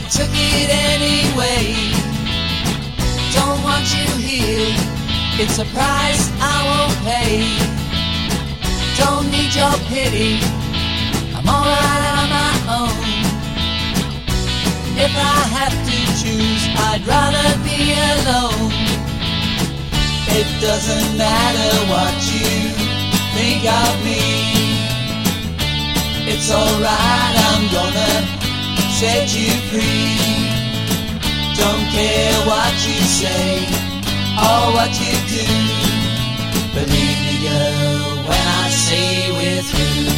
took it anyway. Don't want you here, it's a price I won't pay. Don't need your pity, I'm alright on my own. If I have to choose, I'd rather be alone. It doesn't matter what you think of me. It's alright, I'm gonna set you free. Don't care what you say or what you do. Believe me, girl, when I say we're through.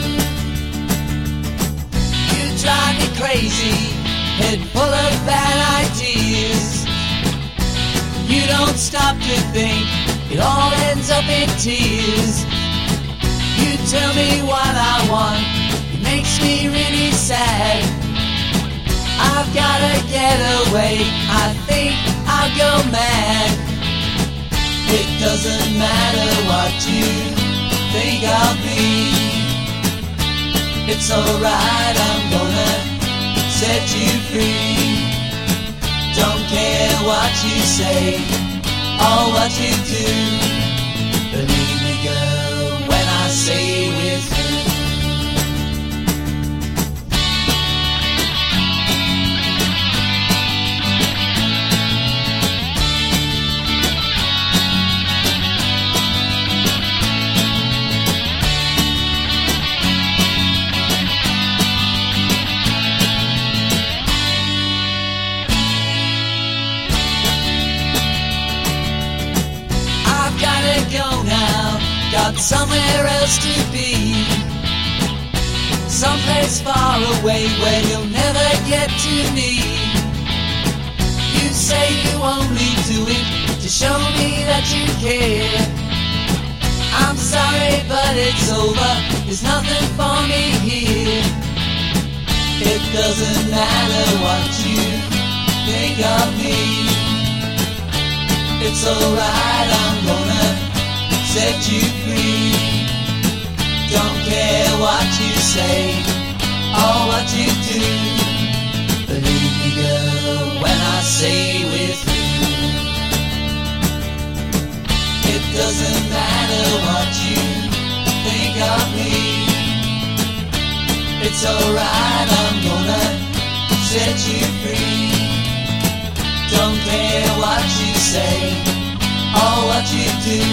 You drive me crazy, head full of bad ideas. You don't stop to think, it all ends up in tears. You tell me what I want, it makes me really sad. I've gotta get away, I think I'll go mad. It doesn't matter what you think of me. It's alright, I'm gonna set you free. Don't care what you say or what you do. Believe me, girl, when I say we're through. Go now, got somewhere else to be. Someplace far away where you'll never get to me. You say you only do it to show me that you care. I'm sorry but it's over, there's nothing for me here. It doesn't matter what you think of me. It's alright, I'm gonna set you free. Don't care what you say or what you do. Believe me, girl, when I say we're through. It doesn't matter what you think of me. It's alright, I'm gonna set you free. Don't care what you say or what you do.